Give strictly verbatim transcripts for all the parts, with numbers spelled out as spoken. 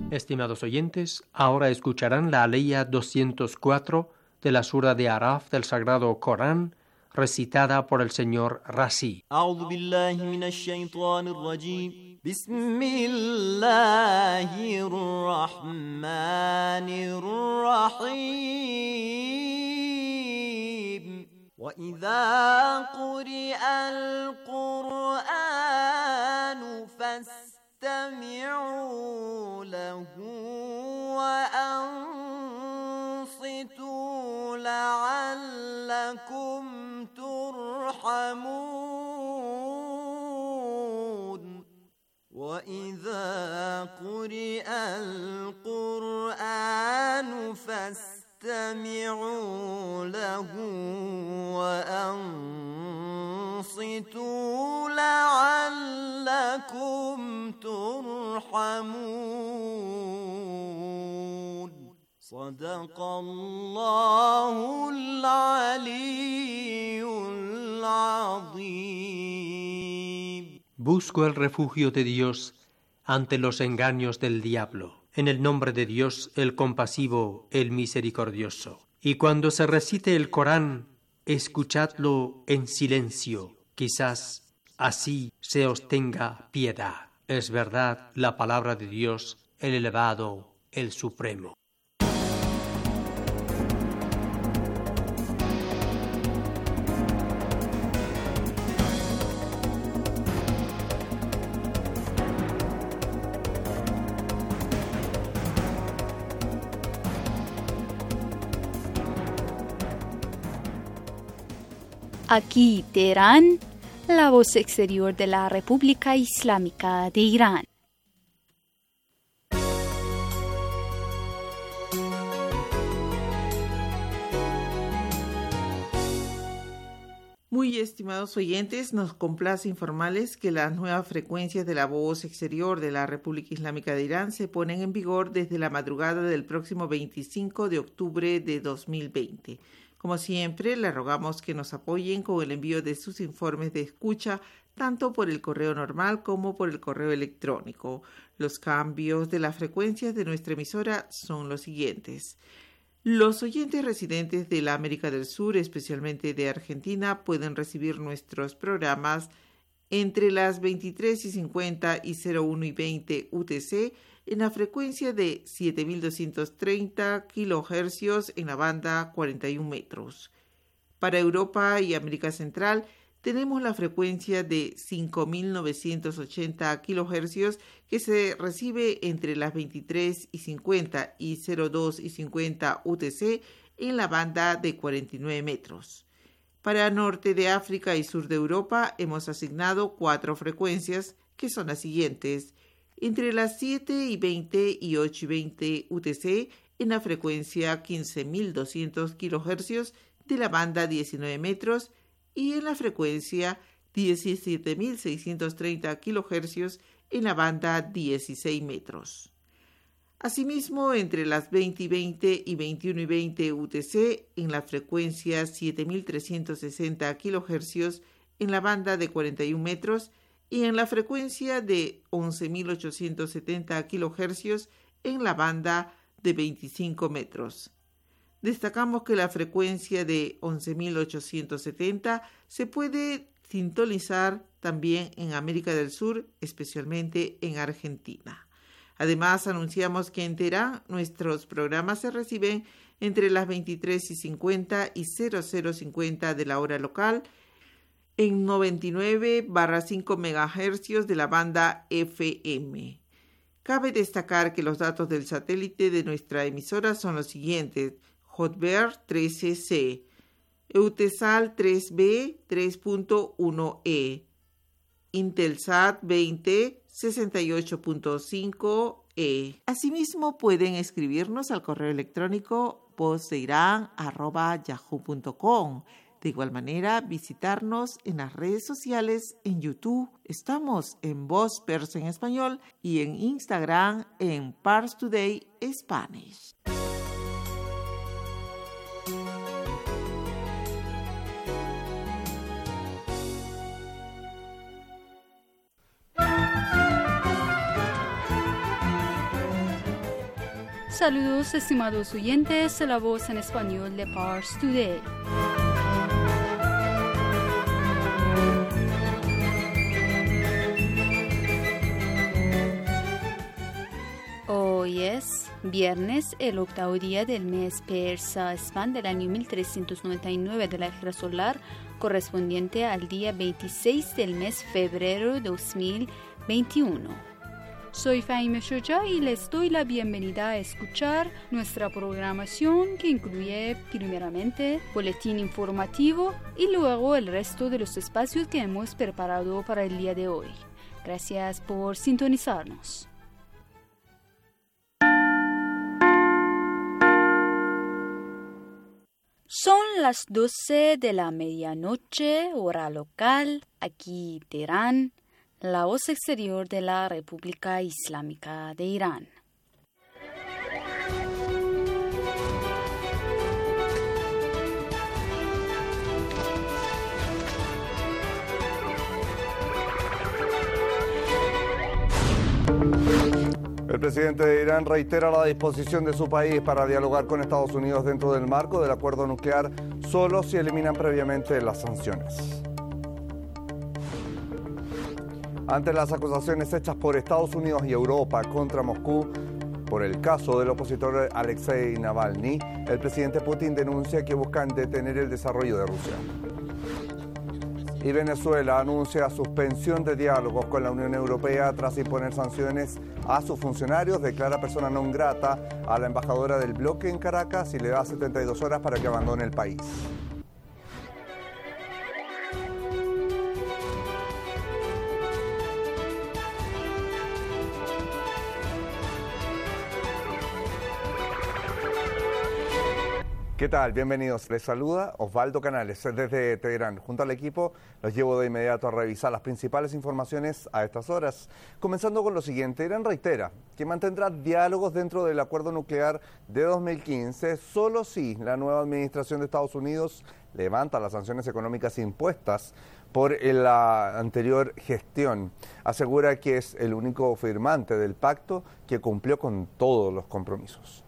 Estimados oyentes, ahora escucharán la aleya doscientos cuatro de la sura de Araf del Sagrado Corán, recitada por el señor Razi. أعوذ بالله من الشيطان الرجيم بسم الله الرحمن الرحيم وإذا قرئ القرآن فاستمعوا له وأنصتوا لعلكم ترحمون وإذا قرئ القرآن فاستمعوا له وأنصتوا لعلكم ترحمون صدق الله العلي العظيم. Busco el refugio de Dios ante los engaños del diablo. En el nombre de Dios, el compasivo, el misericordioso. Y cuando se recite el Corán, escuchadlo en silencio. Quizás así se os tenga piedad. Es verdad la palabra de Dios, el elevado, el supremo. Aquí Teherán, la voz exterior de la República Islámica de Irán. Muy estimados oyentes, nos complace informarles que las nuevas frecuencias de la voz exterior de la República Islámica de Irán se ponen en vigor desde la madrugada del próximo veinticinco de octubre de dos mil veinte. Como siempre, le rogamos que nos apoyen con el envío de sus informes de escucha, tanto por el correo normal como por el correo electrónico. Los cambios de las frecuencias de nuestra emisora son los siguientes. Los oyentes residentes de la América del Sur, especialmente de Argentina, pueden recibir nuestros programas entre las veintitrés y cincuenta y cero uno y veinte U T C en la frecuencia de siete mil doscientos treinta kilohercios en la banda cuarenta y un metros. Para Europa y América Central tenemos la frecuencia de cinco mil novecientos ochenta kilohercios que se recibe entre las veintitrés y cincuenta y cero dos y cincuenta U T C en la banda de cuarenta y nueve metros. Para Norte de África y Sur de Europa hemos asignado cuatro frecuencias que son las siguientes: entre las siete y veinte y ocho y veinte U T C en la frecuencia quince mil doscientos kilohercios de la banda diecinueve metros y en la frecuencia diecisiete mil seiscientos treinta kilohercios en la banda dieciséis metros. Asimismo, entre las veinte y veinte y veintiuno y veinte U T C en la frecuencia siete mil trescientos sesenta kilohercios en la banda de cuarenta y un metros y en la frecuencia de once mil ochocientos setenta kilohercios en la banda de veinticinco metros. Destacamos que la frecuencia de once mil ochocientos setenta se puede sintonizar también en América del Sur, especialmente en Argentina. Además, anunciamos que en Teherán nuestros programas se reciben entre las veintitrés y cincuenta y cero cero cincuenta de la hora local en noventa y nueve barra cinco megahercios de la banda F M. Cabe destacar que los datos del satélite de nuestra emisora son los siguientes: Hotbird trece C, Eutelsat tres B tres punto uno E, Intelsat veinte sesenta y ocho punto cinco E. Asimismo, pueden escribirnos al correo electrónico vozdeiran arroba yahoo punto com. De igual manera, visitarnos en las redes sociales, en YouTube. Estamos en Voz Persa en Español y en Instagram en Pars Today Spanish. Saludos, estimados oyentes, la voz en español de Pars Today. Hoy es viernes, el octavo día del mes persa Espan del año mil trescientos noventa y nueve de la era solar, correspondiente al día veintiséis del mes febrero de dos mil veintiuno. Soy Fahime Shoja y les doy la bienvenida a escuchar nuestra programación que incluye primeramente boletín informativo y luego el resto de los espacios que hemos preparado para el día de hoy. Gracias por sintonizarnos. Son las doce de la medianoche, hora local, aquí Teherán, la voz exterior de la República Islámica de Irán. El presidente de Irán reitera la disposición de su país para dialogar con Estados Unidos dentro del marco del acuerdo nuclear, solo si eliminan previamente las sanciones. Ante las acusaciones hechas por Estados Unidos y Europa contra Moscú por el caso del opositor Alexei Navalny, el presidente Putin denuncia que buscan detener el desarrollo de Rusia. Y Venezuela anuncia suspensión de diálogos con la Unión Europea tras imponer sanciones a sus funcionarios, declara persona non grata a la embajadora del bloque en Caracas y le da setenta y dos horas para que abandone el país. ¿Qué tal? Bienvenidos. Les saluda Osvaldo Canales desde Teherán. Junto al equipo los llevo de inmediato a revisar las principales informaciones a estas horas. Comenzando con lo siguiente, Irán reitera que mantendrá diálogos dentro del acuerdo nuclear de dos mil quince solo si la nueva administración de Estados Unidos levanta las sanciones económicas impuestas por la anterior gestión. Asegura que es el único firmante del pacto que cumplió con todos los compromisos.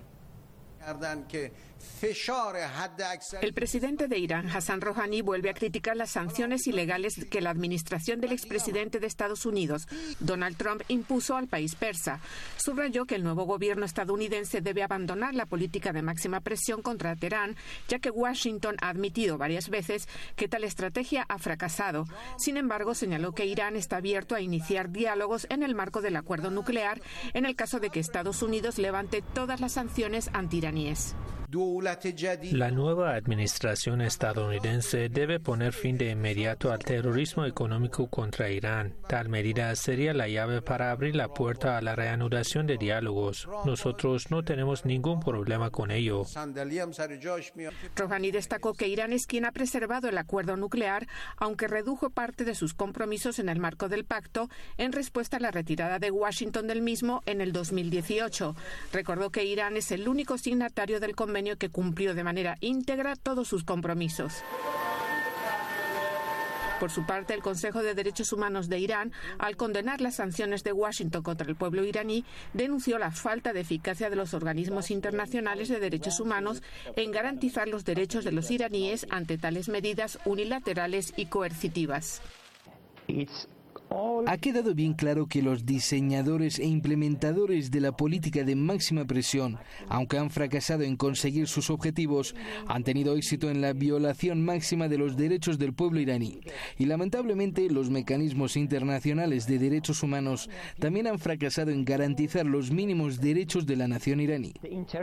El presidente de Irán, Hassan Rouhani, vuelve a criticar las sanciones ilegales que la administración del expresidente de Estados Unidos, Donald Trump, impuso al país persa. Subrayó que el nuevo gobierno estadounidense debe abandonar la política de máxima presión contra Teherán, ya que Washington ha admitido varias veces que tal estrategia ha fracasado. Sin embargo, señaló que Irán está abierto a iniciar diálogos en el marco del acuerdo nuclear en el caso de que Estados Unidos levante todas las sanciones antiiraníes. La nueva administración estadounidense debe poner fin de inmediato al terrorismo económico contra Irán. Tal medida sería la llave para abrir la puerta a la reanudación de diálogos. Nosotros no tenemos ningún problema con ello. Rouhani destacó que Irán es quien ha preservado el acuerdo nuclear, aunque redujo parte de sus compromisos en el marco del pacto en respuesta a la retirada de Washington del mismo en el dos mil dieciocho. Recordó que Irán es el único signatario del convenio que cumplió de manera íntegra todos sus compromisos. Por su parte, el Consejo de Derechos Humanos de Irán, al condenar las sanciones de Washington contra el pueblo iraní, denunció la falta de eficacia de los organismos internacionales de derechos humanos en garantizar los derechos de los iraníes ante tales medidas unilaterales y coercitivas. Ha quedado bien claro que los diseñadores e implementadores de la política de máxima presión, aunque han fracasado en conseguir sus objetivos, han tenido éxito en la violación máxima de los derechos del pueblo iraní. Y lamentablemente los mecanismos internacionales de derechos humanos también han fracasado en garantizar los mínimos derechos de la nación iraní.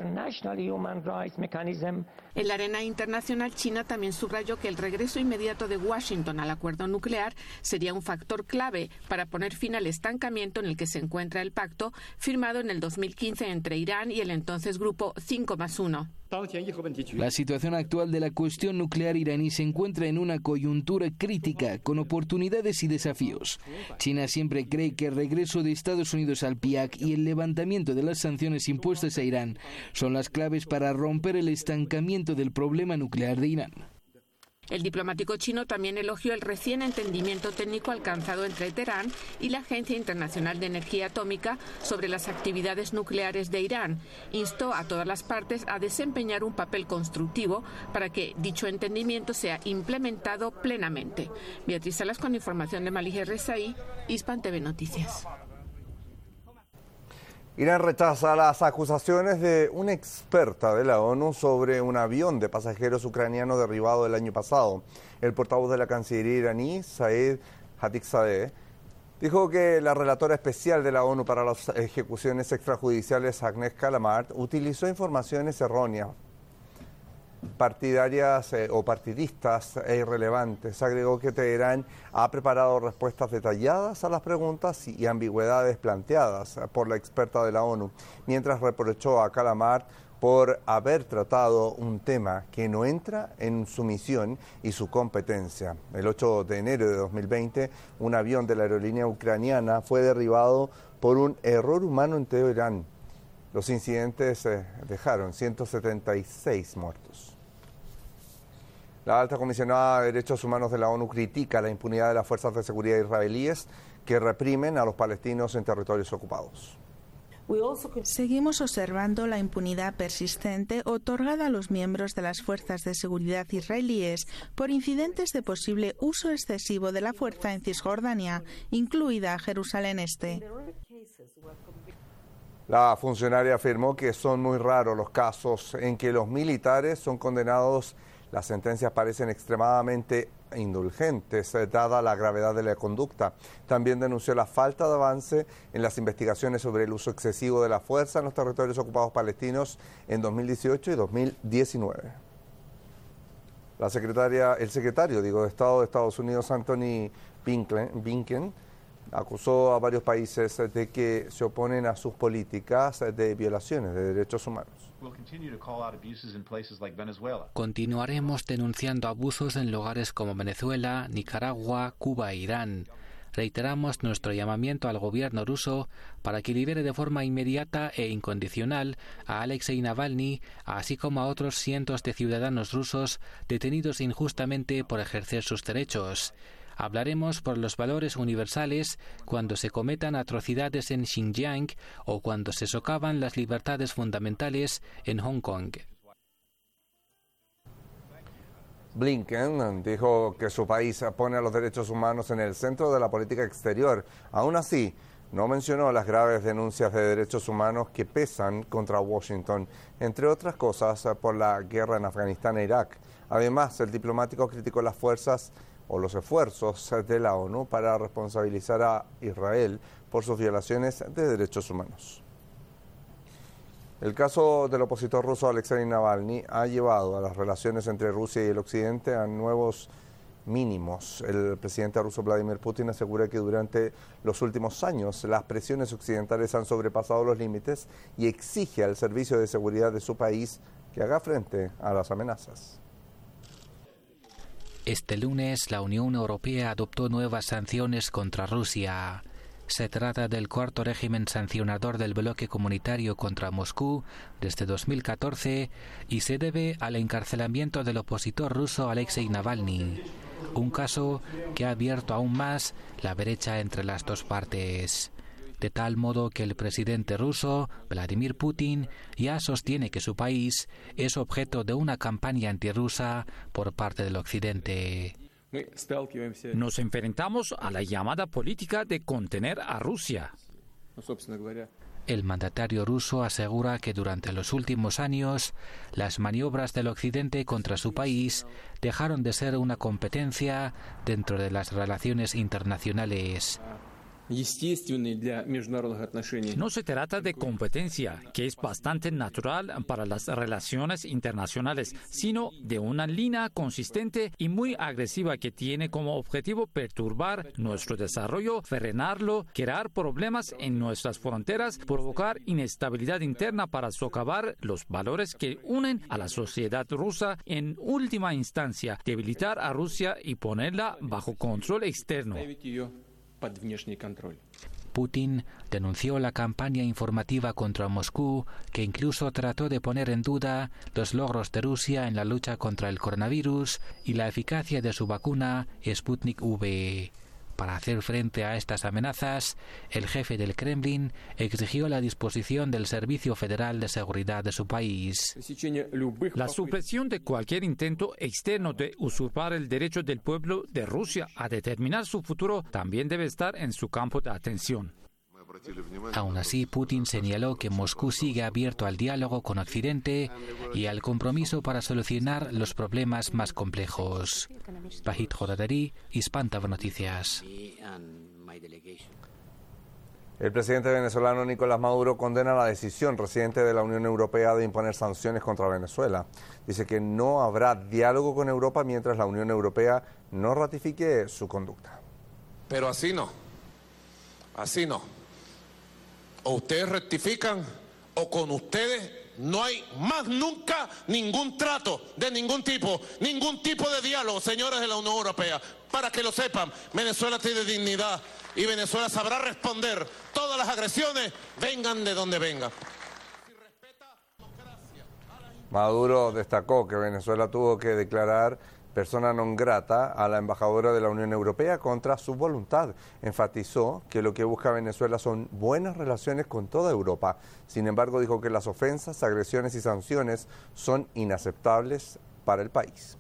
En la arena internacional, China también subrayó que el regreso inmediato de Washington al acuerdo nuclear sería un factor clave para poner fin al estancamiento en el que se encuentra el pacto firmado en el dos mil quince entre Irán y el entonces grupo cinco más uno. La situación actual de la cuestión nuclear iraní se encuentra en una coyuntura crítica, con oportunidades y desafíos. China siempre cree que el regreso de Estados Unidos al P I A C y el levantamiento de las sanciones impuestas a Irán son las claves para romper el estancamiento del problema nuclear de Irán. El diplomático chino también elogió el recién entendimiento técnico alcanzado entre Teherán y la Agencia Internacional de Energía Atómica sobre las actividades nucleares de Irán. Instó a todas las partes a desempeñar un papel constructivo para que dicho entendimiento sea implementado plenamente. Beatriz Salas con información de Malih Rezaí, Hispan T V Noticias. Irán rechaza las acusaciones de una experta de la ONU sobre un avión de pasajeros ucraniano derribado el año pasado. El portavoz de la Cancillería iraní, Saeed Khatibzadeh, dijo que la relatora especial de la ONU para las ejecuciones extrajudiciales, Agnes Callamard, utilizó informaciones erróneas, partidarias eh, o partidistas e irrelevantes. Agregó que Teherán ha preparado respuestas detalladas a las preguntas y ambigüedades planteadas por la experta de la ONU, mientras reprochó a Callamard por haber tratado un tema que no entra en su misión y su competencia. El ocho de enero de dos mil veinte, un avión de la aerolínea ucraniana fue derribado por un error humano en Teherán. Los incidentes eh, dejaron ciento setenta y seis muertos. La alta comisionada de Derechos Humanos de la ONU critica la impunidad de las fuerzas de seguridad israelíes que reprimen a los palestinos en territorios ocupados. Seguimos observando la impunidad persistente otorgada a los miembros de las fuerzas de seguridad israelíes por incidentes de posible uso excesivo de la fuerza en Cisjordania, incluida Jerusalén Este. La funcionaria afirmó que son muy raros los casos en que los militares son condenados. Las sentencias parecen extremadamente indulgentes, eh, dada la gravedad de la conducta. También denunció la falta de avance en las investigaciones sobre el uso excesivo de la fuerza en los territorios ocupados palestinos en dos mil dieciocho y dos mil diecinueve. La secretaria, el secretario digo, de Estado de Estados Unidos, Anthony Blinken, acusó a varios países de que se oponen a sus políticas de violaciones de derechos humanos. Continuaremos denunciando abusos en lugares como Venezuela, Nicaragua, Cuba e Irán. Reiteramos nuestro llamamiento al gobierno ruso para que libere de forma inmediata e incondicional a Alexei Navalny, así como a otros cientos de ciudadanos rusos detenidos injustamente por ejercer sus derechos. Hablaremos por los valores universales cuando se cometan atrocidades en Xinjiang o cuando se socavan las libertades fundamentales en Hong Kong. Blinken dijo que su país pone a los derechos humanos en el centro de la política exterior. Aún así, no mencionó las graves denuncias de derechos humanos que pesan contra Washington, entre otras cosas por la guerra en Afganistán e Irak. Además, el diplomático criticó las fuerzas o los esfuerzos de la ONU para responsabilizar a Israel por sus violaciones de derechos humanos. El caso del opositor ruso Alexei Navalny ha llevado a las relaciones entre Rusia y el Occidente a nuevos mínimos. El presidente ruso Vladimir Putin asegura que durante los últimos años las presiones occidentales han sobrepasado los límites y exige al servicio de seguridad de su país que haga frente a las amenazas. Este lunes, la Unión Europea adoptó nuevas sanciones contra Rusia. Se trata del cuarto régimen sancionador del bloque comunitario contra Moscú desde dos mil catorce y se debe al encarcelamiento del opositor ruso Alexei Navalny, un caso que ha abierto aún más la brecha entre las dos partes. De tal modo que el presidente ruso, Vladimir Putin, ya sostiene que su país es objeto de una campaña antirrusa por parte del Occidente. Nos enfrentamos a la llamada política de contener a Rusia. El mandatario ruso asegura que durante los últimos años las maniobras del Occidente contra su país dejaron de ser una competencia dentro de las relaciones internacionales. No se trata de competencia, que es bastante natural para las relaciones internacionales, sino de una línea consistente y muy agresiva que tiene como objetivo perturbar nuestro desarrollo, frenarlo, crear problemas en nuestras fronteras, provocar inestabilidad interna para socavar los valores que unen a la sociedad rusa, en última instancia, debilitar a Rusia y ponerla bajo control externo. Putin denunció la campaña informativa contra Moscú, que incluso trató de poner en duda los logros de Rusia en la lucha contra el coronavirus y la eficacia de su vacuna Sputnik V. Para hacer frente a estas amenazas, el jefe del Kremlin exigió la disposición del Servicio Federal de Seguridad de su país. La supresión de cualquier intento externo de usurpar el derecho del pueblo de Rusia a determinar su futuro también debe estar en su campo de atención. Aún así, Putin señaló que Moscú sigue abierto al diálogo con Occidente y al compromiso para solucionar los problemas más complejos. Vahid Jodaderi, Hispan T V Noticias. El presidente venezolano Nicolás Maduro condena la decisión reciente de la Unión Europea de imponer sanciones contra Venezuela. Dice que no habrá diálogo con Europa mientras la Unión Europea no ratifique su conducta. Pero así no, así no. O ustedes rectifican o con ustedes no hay más nunca ningún trato de ningún tipo, ningún tipo de diálogo, señores de la Unión Europea. Para que lo sepan, Venezuela tiene dignidad y Venezuela sabrá responder todas las agresiones, vengan de donde vengan. Maduro destacó que Venezuela tuvo que declarar persona non grata a la embajadora de la Unión Europea contra su voluntad. Enfatizó que lo que busca Venezuela son buenas relaciones con toda Europa. Sin embargo, dijo que las ofensas, agresiones y sanciones son inaceptables para el país.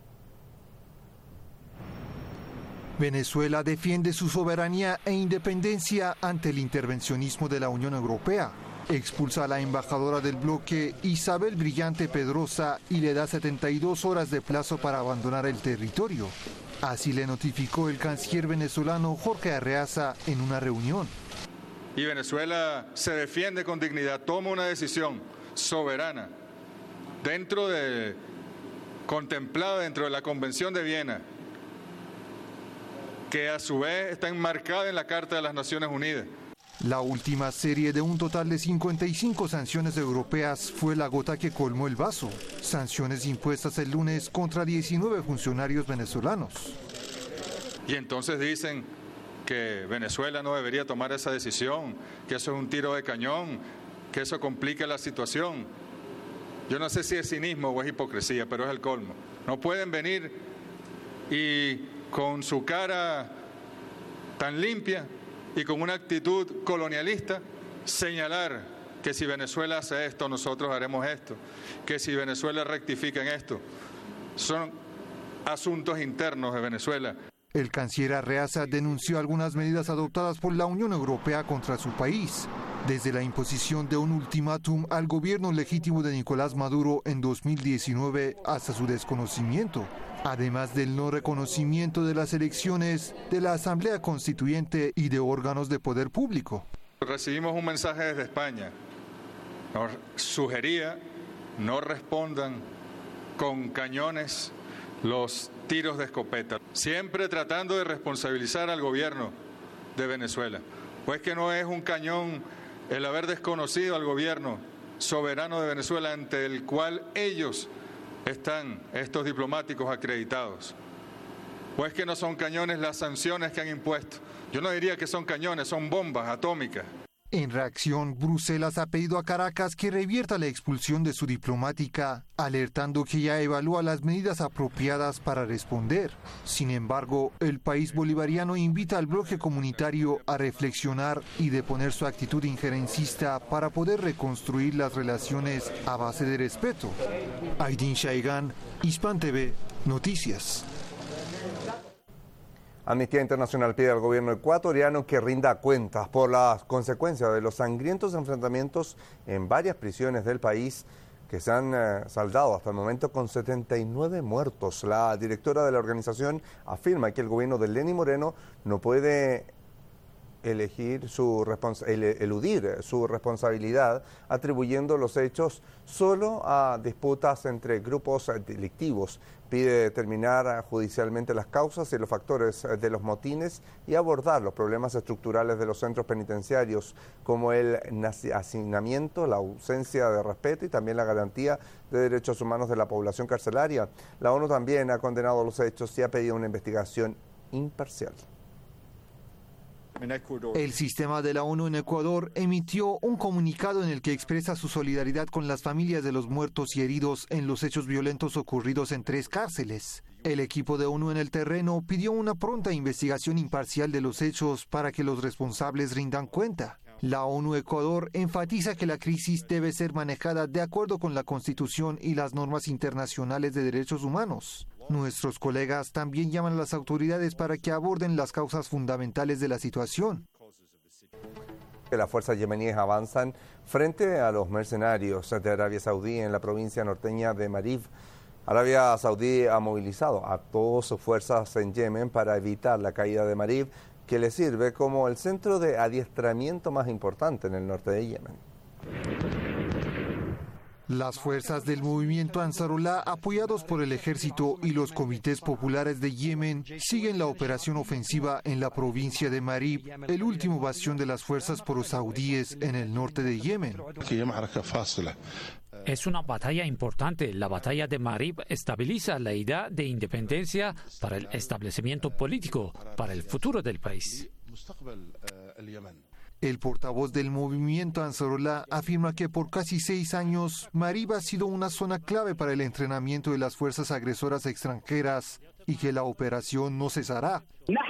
Venezuela defiende su soberanía e independencia ante el intervencionismo de la Unión Europea. Expulsa a la embajadora del bloque Isabel Brillante Pedrosa y le da setenta y dos horas de plazo para abandonar el territorio. Así le notificó el canciller venezolano Jorge Arreaza en una reunión. Y Venezuela se defiende con dignidad, toma una decisión soberana dentro de, contemplada dentro de la Convención de Viena, que a su vez está enmarcada en la Carta de las Naciones Unidas. La última serie de un total de cincuenta y cinco sanciones europeas fue la gota que colmó el vaso. Sanciones impuestas el lunes contra diecinueve funcionarios venezolanos. Y entonces dicen que Venezuela no debería tomar esa decisión, que eso es un tiro de cañón, que eso complica la situación. Yo no sé si es cinismo o es hipocresía, pero es el colmo. No pueden venir y con su cara tan limpia y con una actitud colonialista señalar que si Venezuela hace esto, nosotros haremos esto, que si Venezuela rectifica en esto. Son asuntos internos de Venezuela. El canciller Arreaza denunció algunas medidas adoptadas por la Unión Europea contra su país, desde la imposición de un ultimátum al gobierno legítimo de Nicolás Maduro en dos mil diecinueve hasta su desconocimiento, además del no reconocimiento de las elecciones de la Asamblea Constituyente y de órganos de poder público. Recibimos un mensaje desde España. Nos sugería no respondan con cañones los tiros de escopeta, siempre tratando de responsabilizar al gobierno de Venezuela. Pues que no es un cañón el haber desconocido al gobierno soberano de Venezuela ante el cual ellos están, estos diplomáticos acreditados. Pues que no son cañones las sanciones que han impuesto. Yo no diría que son cañones, son bombas atómicas. En reacción, Bruselas ha pedido a Caracas que revierta la expulsión de su diplomática, alertando que ya evalúa las medidas apropiadas para responder. Sin embargo, el país bolivariano invita al bloque comunitario a reflexionar y deponer su actitud injerencista para poder reconstruir las relaciones a base de respeto. Aydin Shaigan, Hispan T V, Noticias. Amnistía Internacional pide al gobierno ecuatoriano que rinda cuentas por las consecuencias de los sangrientos enfrentamientos en varias prisiones del país que se han eh, saldado hasta el momento con setenta y nueve muertos. La directora de la organización afirma que el gobierno de Lenín Moreno no puede elegir su eludir su responsabilidad atribuyendo los hechos solo a disputas entre grupos delictivos. Pide determinar judicialmente las causas y los factores de los motines y abordar los problemas estructurales de los centros penitenciarios como el hacinamiento, la ausencia de respeto y también la garantía de derechos humanos de la población carcelaria. La ONU también ha condenado los hechos y ha pedido una investigación imparcial. El sistema de la ONU en Ecuador emitió un comunicado en el que expresa su solidaridad con las familias de los muertos y heridos en los hechos violentos ocurridos en tres cárceles. El equipo de ONU en el terreno pidió una pronta investigación imparcial de los hechos para que los responsables rindan cuenta. La ONU Ecuador enfatiza que la crisis debe ser manejada de acuerdo con la Constitución y las normas internacionales de derechos humanos. Nuestros colegas también llaman a las autoridades para que aborden las causas fundamentales de la situación. Las fuerzas yemeníes avanzan frente a los mercenarios de Arabia Saudí en la provincia norteña de Marib. Arabia Saudí ha movilizado a todas sus fuerzas en Yemen para evitar la caída de Marib, que le sirve como el centro de adiestramiento más importante en el norte de Yemen. Las fuerzas del movimiento Ansarullah, apoyados por el ejército y los comités populares de Yemen, siguen la operación ofensiva en la provincia de Marib, el último bastión de las fuerzas prosaudíes en el norte de Yemen. Es una batalla importante. La batalla de Marib estabiliza la idea de independencia para el establecimiento político, para el futuro del país. El portavoz del movimiento Ansarullah afirma que por casi seis años Marib ha sido una zona clave para el entrenamiento de las fuerzas agresoras extranjeras y que la operación no cesará.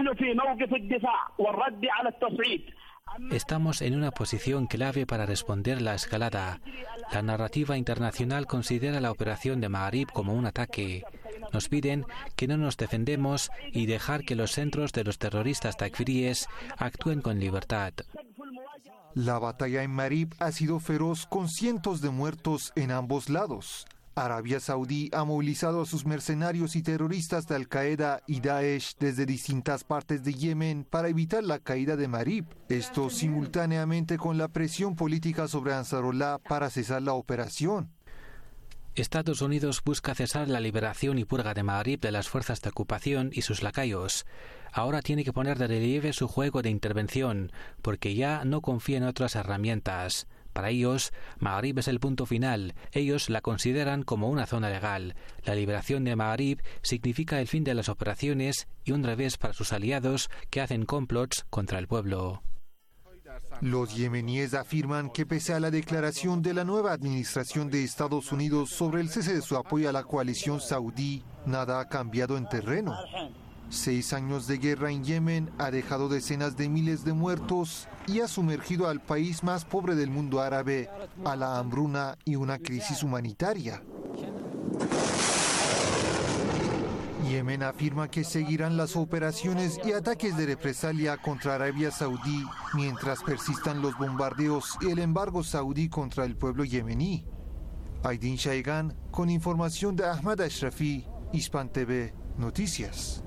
Estamos en una posición clave para responder la escalada. La narrativa internacional considera la operación de Marib como un ataque. Nos piden que no nos defendemos y dejar que los centros de los terroristas takfiríes actúen con libertad. La batalla en Marib ha sido feroz con cientos de muertos en ambos lados. Arabia Saudí ha movilizado a sus mercenarios y terroristas de Al-Qaeda y Daesh desde distintas partes de Yemen para evitar la caída de Marib. Esto simultáneamente con la presión política sobre Ansarullah para cesar la operación. Estados Unidos busca cesar la liberación y purga de Marib de las fuerzas de ocupación y sus lacayos. Ahora tiene que poner de relieve su juego de intervención, porque ya no confía en otras herramientas. Para ellos, Marib es el punto final. Ellos la consideran como una zona legal. La liberación de Marib significa el fin de las operaciones y un revés para sus aliados que hacen complots contra el pueblo. Los yemeníes afirman que pese a la declaración de la nueva administración de Estados Unidos sobre el cese de su apoyo a la coalición saudí, nada ha cambiado en terreno. Seis años de guerra en Yemen ha dejado decenas de miles de muertos y ha sumergido al país más pobre del mundo árabe a la hambruna y una crisis humanitaria. Yemen afirma que seguirán las operaciones y ataques de represalia contra Arabia Saudí mientras persistan los bombardeos y el embargo saudí contra el pueblo yemení. Aydin Shaigan con información de Ahmad Ashrafi, Hispan T V Noticias.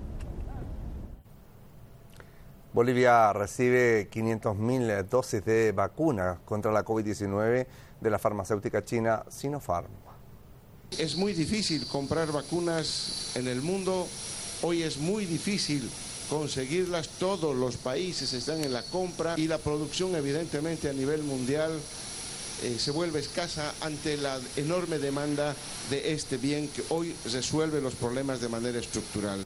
Bolivia recibe quinientas mil dosis de vacuna contra la COVID diecinueve de la farmacéutica china Sinopharm. Es muy difícil comprar vacunas en el mundo, hoy es muy difícil conseguirlas, todos los países están en la compra y la producción evidentemente a nivel mundial eh, se vuelve escasa ante la enorme demanda de este bien que hoy resuelve los problemas de manera estructural.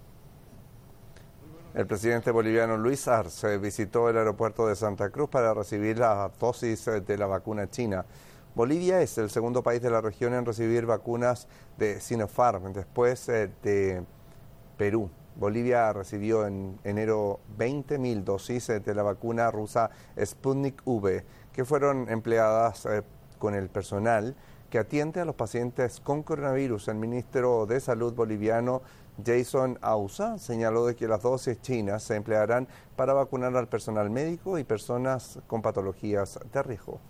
El presidente boliviano Luis Arce visitó el aeropuerto de Santa Cruz para recibir la dosis de la vacuna china. Bolivia es el segundo país de la región en recibir vacunas de Sinopharm, después de Perú. Bolivia recibió en enero veinte mil dosis de la vacuna rusa Sputnik V, que fueron empleadas con el personal que atiende a los pacientes con coronavirus. El ministro de Salud boliviano, Jason Ausa, señaló de que las dosis chinas se emplearán para vacunar al personal médico y personas con patologías de riesgo.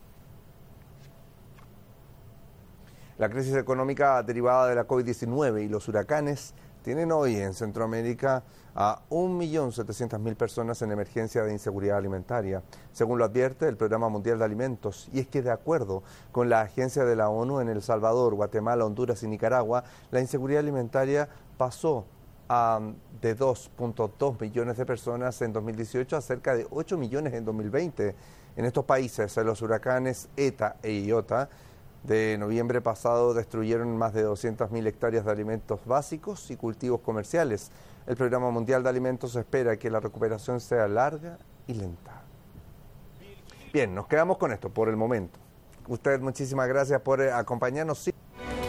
La crisis económica derivada de la COVID diecinueve y los huracanes tienen hoy en Centroamérica a un millón setecientas mil personas en emergencia de inseguridad alimentaria, según lo advierte el Programa Mundial de Alimentos. Y es que de acuerdo con la Agencia de la ONU en El Salvador, Guatemala, Honduras y Nicaragua, la inseguridad alimentaria pasó a, de dos punto dos millones de personas en dos mil dieciocho a cerca de ocho millones en dos mil veinte. En estos países, los huracanes ETA e IOTA de noviembre pasado destruyeron más de doscientas mil hectáreas de alimentos básicos y cultivos comerciales. El Programa Mundial de Alimentos espera que la recuperación sea larga y lenta. Bien, nos quedamos con esto por el momento. Usted, muchísimas gracias por acompañarnos. Sí.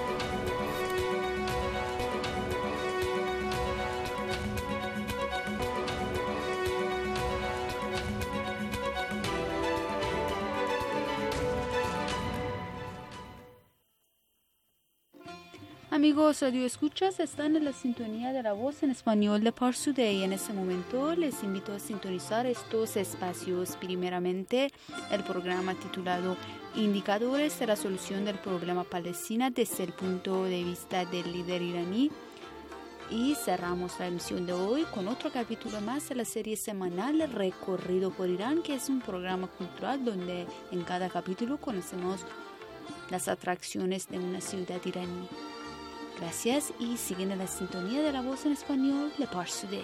Amigos Radio Escuchas, están en la sintonía de la voz en español de Pars Today. En este momento les invito a sintonizar estos espacios. Primeramente, el programa titulado Indicadores de la solución del problema Palestina desde el punto de vista del líder iraní. Y cerramos la emisión de hoy con otro capítulo más de la serie semanal Recorrido por Irán, que es un programa cultural donde en cada capítulo conocemos las atracciones de una ciudad iraní. Gracias y siguen en la sintonía de la voz en español de Pars Today.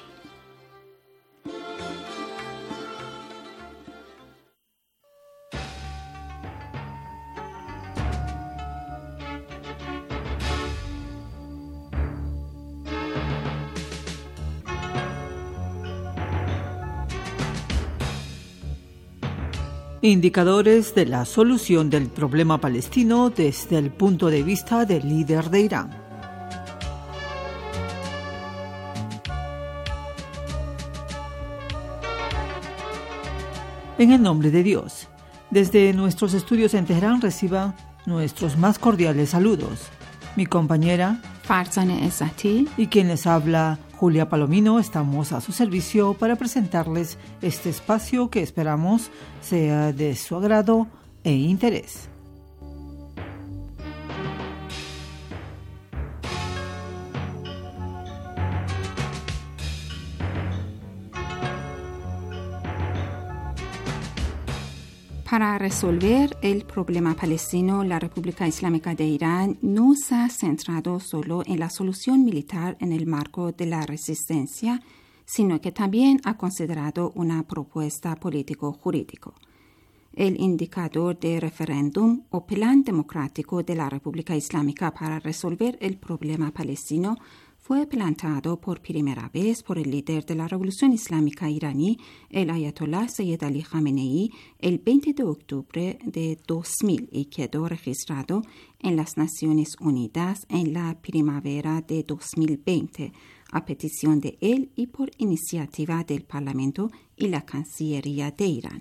Indicadores de la solución del problema palestino desde el punto de vista del líder de Irán. En el nombre de Dios, desde nuestros estudios en Teherán reciba nuestros más cordiales saludos. Mi compañera Farzaneh Ezzati y quien les habla, Julia Palomino, estamos a su servicio para presentarles este espacio que esperamos sea de su agrado e interés. Para resolver el problema palestino, la República Islámica de Irán no se ha centrado solo en la solución militar en el marco de la resistencia, sino que también ha considerado una propuesta político-jurídica. El indicador de referéndum o plan democrático de la República Islámica para resolver el problema palestino fue planteado por primera vez por el líder de la Revolución Islámica iraní, el Ayatollah Sayyid Ali Khamenei, el veinte de octubre de dos mil y quedó registrado en las Naciones Unidas en la primavera de dos mil veinte, a petición de él y por iniciativa del Parlamento y la Cancillería de Irán.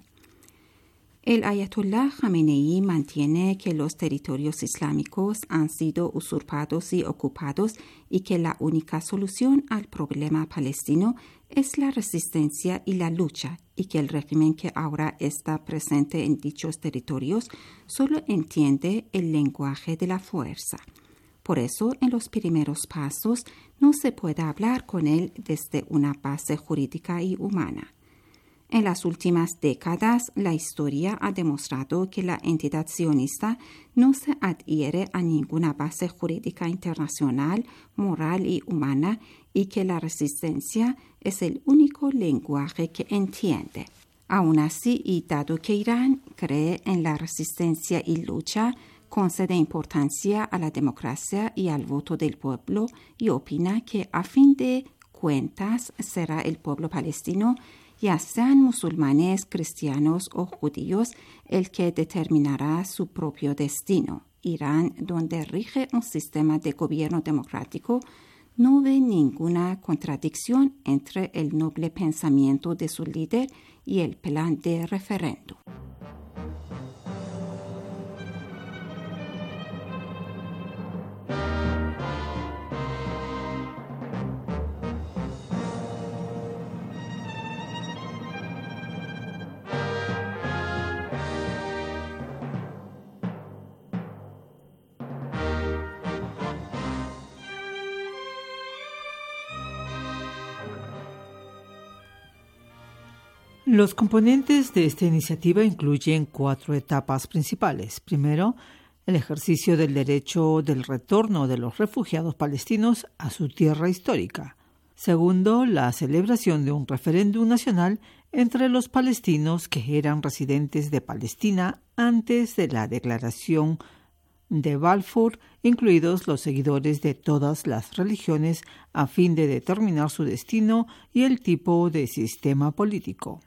El Ayatollah Khamenei mantiene que los territorios islámicos han sido usurpados y ocupados y que la única solución al problema palestino es la resistencia y la lucha, y que el régimen que ahora está presente en dichos territorios solo entiende el lenguaje de la fuerza. Por eso, en los primeros pasos, no se puede hablar con él desde una base jurídica y humana. En las últimas décadas, la historia ha demostrado que la entidad sionista no se adhiere a ninguna base jurídica internacional, moral y humana, y que la resistencia es el único lenguaje que entiende. Aún así, y dado que Irán cree en la resistencia y lucha, concede importancia a la democracia y al voto del pueblo y opina que, a fin de cuentas, será el pueblo palestino, ya sean musulmanes, cristianos o judíos, el que determinará su propio destino. Irán, donde rige un sistema de gobierno democrático, no ve ninguna contradicción entre el noble pensamiento de su líder y el plan de referéndum. Los componentes de esta iniciativa incluyen cuatro etapas principales. Primero, el ejercicio del derecho del retorno de los refugiados palestinos a su tierra histórica. Segundo, la celebración de un referéndum nacional entre los palestinos que eran residentes de Palestina antes de la declaración de Balfour, incluidos los seguidores de todas las religiones, a fin de determinar su destino y el tipo de sistema político.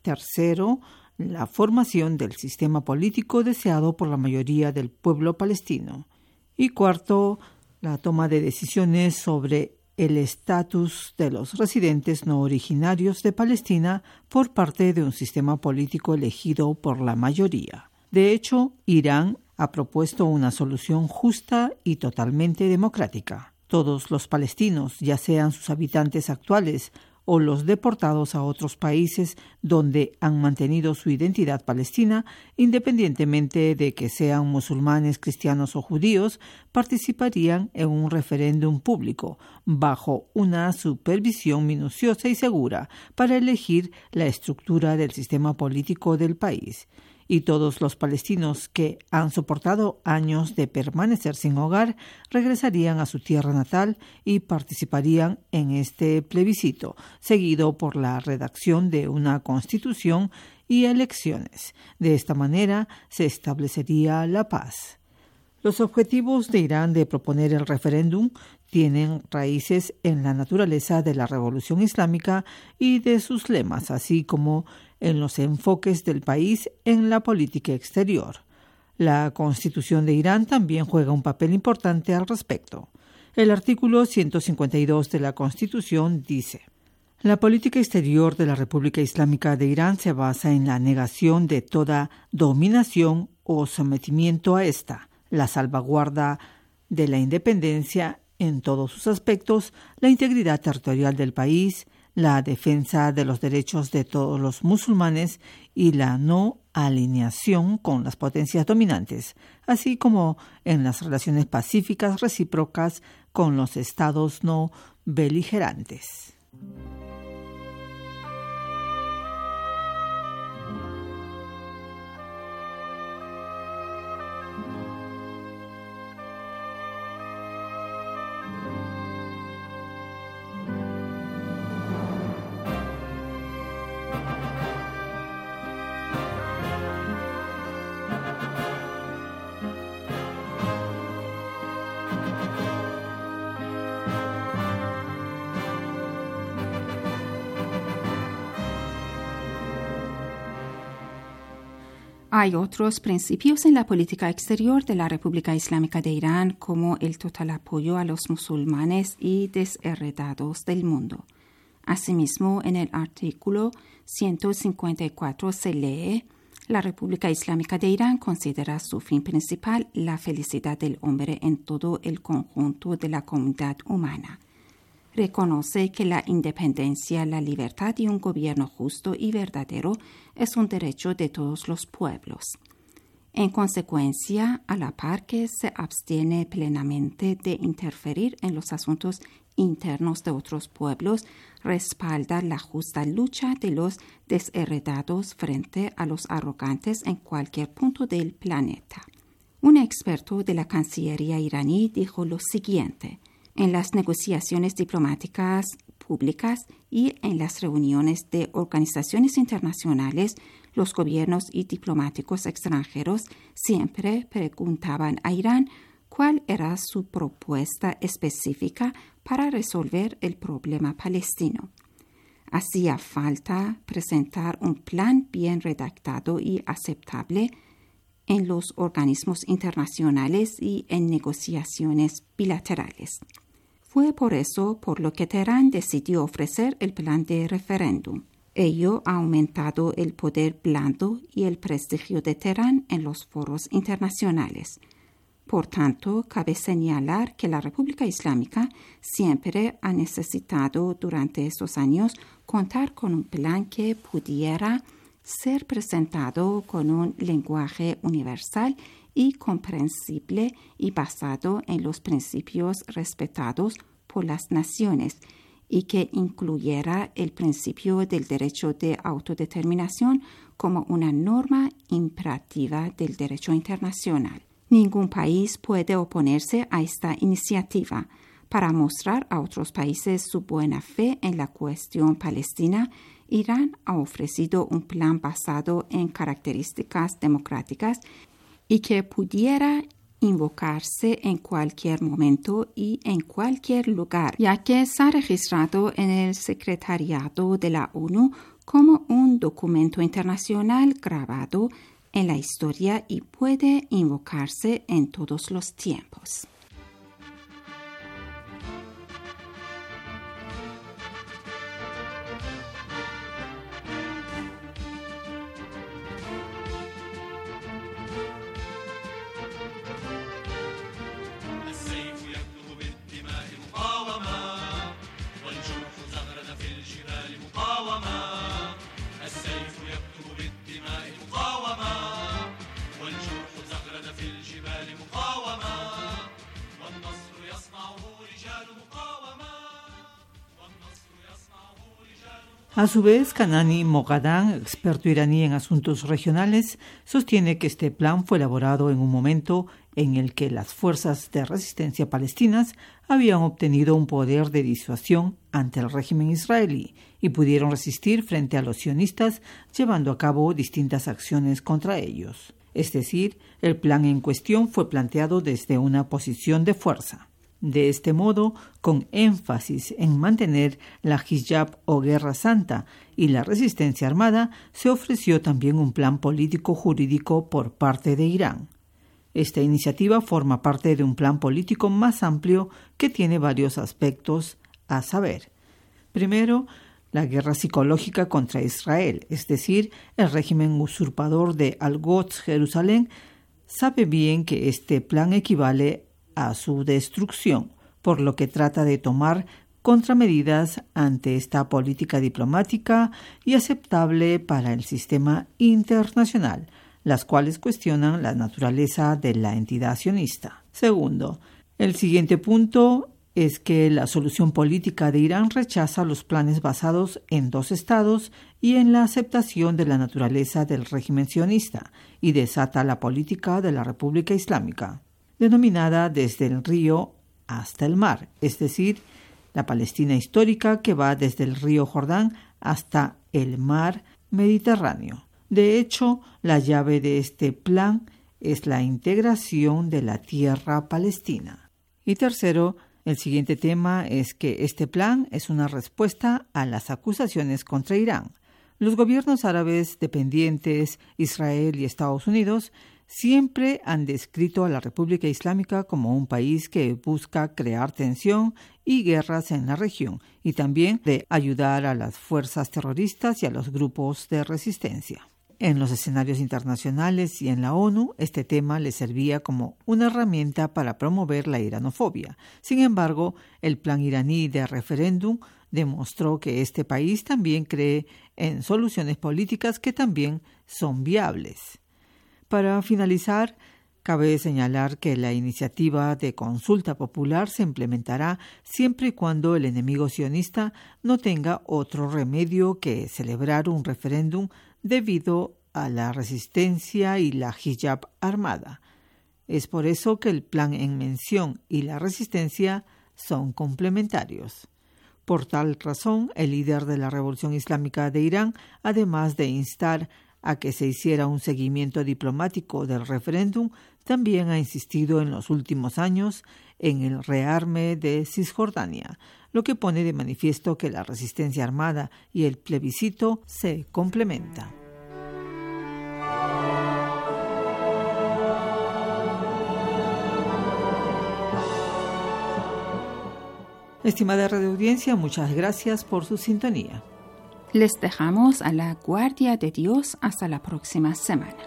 Tercero, la formación del sistema político deseado por la mayoría del pueblo palestino. Y cuarto, la toma de decisiones sobre el estatus de los residentes no originarios de Palestina por parte de un sistema político elegido por la mayoría. De hecho, Irán ha propuesto una solución justa y totalmente democrática. Todos los palestinos, ya sean sus habitantes actuales o los deportados a otros países donde han mantenido su identidad palestina, independientemente de que sean musulmanes, cristianos o judíos, participarían en un referéndum público, bajo una supervisión minuciosa y segura, para elegir la estructura del sistema político del país. Y todos los palestinos que han soportado años de permanecer sin hogar regresarían a su tierra natal y participarían en este plebiscito, seguido por la redacción de una constitución y elecciones. De esta manera se establecería la paz. Los objetivos de Irán de proponer el referéndum tienen raíces en la naturaleza de la revolución islámica y de sus lemas, así como en los enfoques del país en la política exterior. La Constitución de Irán también juega un papel importante al respecto. El artículo ciento cincuenta y dos de la Constitución dice: la política exterior de la República Islámica de Irán se basa en la negación de toda dominación o sometimiento a esta, la salvaguarda de la independencia en todos sus aspectos, la integridad territorial del país, la defensa de los derechos de todos los musulmanes y la no alineación con las potencias dominantes, así como en las relaciones pacíficas recíprocas con los estados no beligerantes. Hay otros principios en la política exterior de la República Islámica de Irán, como el total apoyo a los musulmanes y desheredados del mundo. Asimismo, en el artículo ciento cincuenta y cuatro se lee: la República Islámica de Irán considera su fin principal la felicidad del hombre en todo el conjunto de la comunidad humana. Reconoce que la independencia, la libertad y un gobierno justo y verdadero es un derecho de todos los pueblos. En consecuencia, a la par que se abstiene plenamente de interferir en los asuntos internos de otros pueblos, respalda la justa lucha de los desheredados frente a los arrogantes en cualquier punto del planeta. Un experto de la Cancillería iraní dijo lo siguiente: en las negociaciones diplomáticas públicas y en las reuniones de organizaciones internacionales, los gobiernos y diplomáticos extranjeros siempre preguntaban a Irán cuál era su propuesta específica para resolver el problema palestino. Hacía falta presentar un plan bien redactado y aceptable en los organismos internacionales y en negociaciones bilaterales. Fue por eso por lo que Teherán decidió ofrecer el plan de referéndum. Ello ha aumentado el poder blando y el prestigio de Teherán en los foros internacionales. Por tanto, cabe señalar que la República Islámica siempre ha necesitado durante estos años contar con un plan que pudiera ser presentado con un lenguaje universal y comprensible y basado en los principios respetados por las naciones, y que incluyera el principio del derecho de autodeterminación como una norma imperativa del derecho internacional. Ningún país puede oponerse a esta iniciativa. Para mostrar a otros países su buena fe en la cuestión palestina, Irán ha ofrecido un plan basado en características democráticas y que pudiera invocarse en cualquier momento y en cualquier lugar, ya que se ha registrado en el Secretariado de la ONU como un documento internacional grabado en la historia y puede invocarse en todos los tiempos. A su vez, Kanani Moghadam, experto iraní en asuntos regionales, sostiene que este plan fue elaborado en un momento en el que las fuerzas de resistencia palestinas habían obtenido un poder de disuasión ante el régimen israelí y pudieron resistir frente a los sionistas llevando a cabo distintas acciones contra ellos. Es decir, el plan en cuestión fue planteado desde una posición de fuerza. De este modo, con énfasis en mantener la hijab o guerra santa y la resistencia armada, se ofreció también un plan político-jurídico por parte de Irán. Esta iniciativa forma parte de un plan político más amplio que tiene varios aspectos, a saber: primero, la guerra psicológica contra Israel, es decir, el régimen usurpador de Al-Quds Jerusalén sabe bien que este plan equivale a su destrucción, por lo que trata de tomar contramedidas ante esta política diplomática y aceptable para el sistema internacional, las cuales cuestionan la naturaleza de la entidad sionista. Segundo, el siguiente punto es que la solución política de Irán rechaza los planes basados en dos estados y en la aceptación de la naturaleza del régimen sionista y desata la política de la República Islámica, denominada desde el río hasta el mar, es decir, la Palestina histórica que va desde el río Jordán hasta el mar Mediterráneo. De hecho, la llave de este plan es la integración de la tierra palestina. Y tercero, el siguiente tema es que este plan es una respuesta a las acusaciones contra Irán. Los gobiernos árabes dependientes, Israel y Estados Unidos, siempre han descrito a la República Islámica como un país que busca crear tensión y guerras en la región y también de ayudar a las fuerzas terroristas y a los grupos de resistencia. En los escenarios internacionales y en la ONU, este tema le servía como una herramienta para promover la iranofobia. Sin embargo, el plan iraní de referéndum demostró que este país también cree en soluciones políticas que también son viables. Para finalizar, cabe señalar que la iniciativa de consulta popular se implementará siempre y cuando el enemigo sionista no tenga otro remedio que celebrar un referéndum debido a la resistencia y la hijab armada. Es por eso que el plan en mención y la resistencia son complementarios. Por tal razón, el líder de la Revolución Islámica de Irán, además de instar a que se hiciera un seguimiento diplomático del referéndum, también ha insistido en los últimos años en el rearme de Cisjordania, lo que pone de manifiesto que la resistencia armada y el plebiscito se complementan. Estimada radio audiencia, muchas gracias por su sintonía. Les dejamos a la guardia de Dios hasta la próxima semana.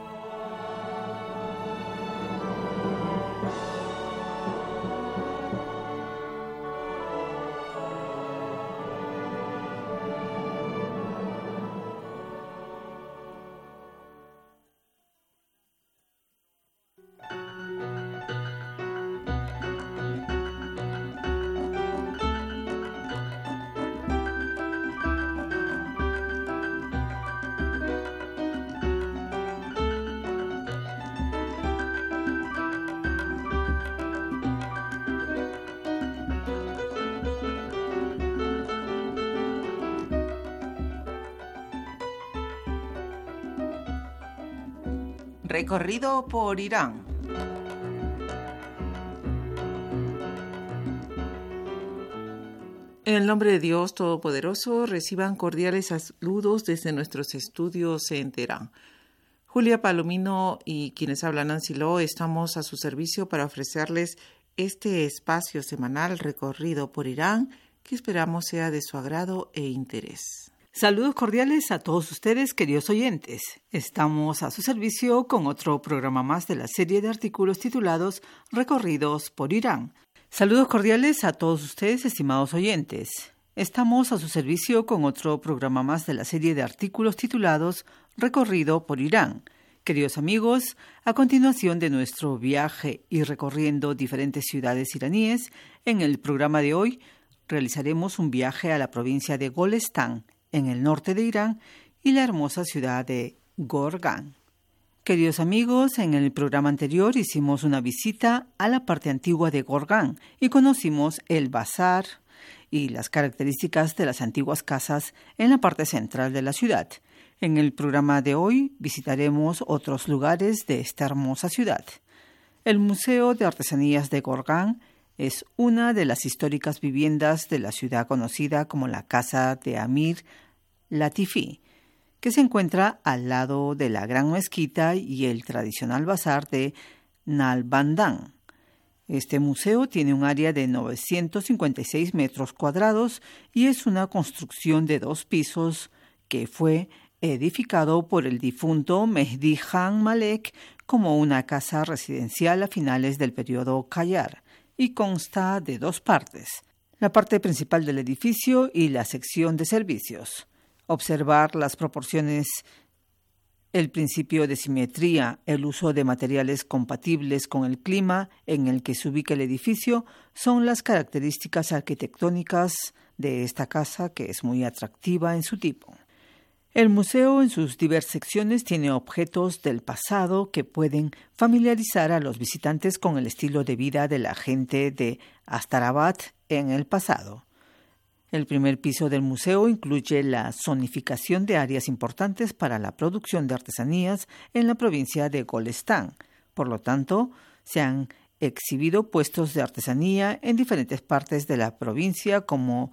Recorrido por Irán. En el nombre de Dios Todopoderoso, reciban cordiales saludos desde nuestros estudios en Teherán. Julia Palomino y quienes hablan Nancy Lo estamos a su servicio para ofrecerles este espacio semanal recorrido por Irán que esperamos sea de su agrado e interés. Saludos cordiales a todos ustedes, queridos oyentes. Estamos a su servicio con otro programa más de la serie de artículos titulados Recorridos por Irán. Saludos cordiales a todos ustedes, estimados oyentes. Estamos a su servicio con otro programa más de la serie de artículos titulados Recorrido por Irán. Queridos amigos, a continuación de nuestro viaje y recorriendo diferentes ciudades iraníes, en el programa de hoy realizaremos un viaje a la provincia de Golestán, en el norte de Irán, y la hermosa ciudad de Gorgan. Queridos amigos, en el programa anterior hicimos una visita a la parte antigua de Gorgan y conocimos el bazar y las características de las antiguas casas en la parte central de la ciudad. En el programa de hoy visitaremos otros lugares de esta hermosa ciudad. El Museo de Artesanías de Gorgan es una de las históricas viviendas de la ciudad conocida como la Casa de Amir Latifi, que se encuentra al lado de la Gran Mezquita y el tradicional bazar de Nalbandán. Este museo tiene un área de novecientos cincuenta y seis metros cuadrados y es una construcción de dos pisos que fue edificado por el difunto Mehdi Jan Malek como una casa residencial a finales del periodo Qajar y consta de dos partes, la parte principal del edificio y la sección de servicios. Observar las proporciones, el principio de simetría, el uso de materiales compatibles con el clima en el que se ubica el edificio son las características arquitectónicas de esta casa, que es muy atractiva en su tipo. El museo en sus diversas secciones tiene objetos del pasado que pueden familiarizar a los visitantes con el estilo de vida de la gente de Astarabad en el pasado. El primer piso del museo incluye la zonificación de áreas importantes para la producción de artesanías en la provincia de Golestán. Por lo tanto, se han exhibido puestos de artesanía en diferentes partes de la provincia como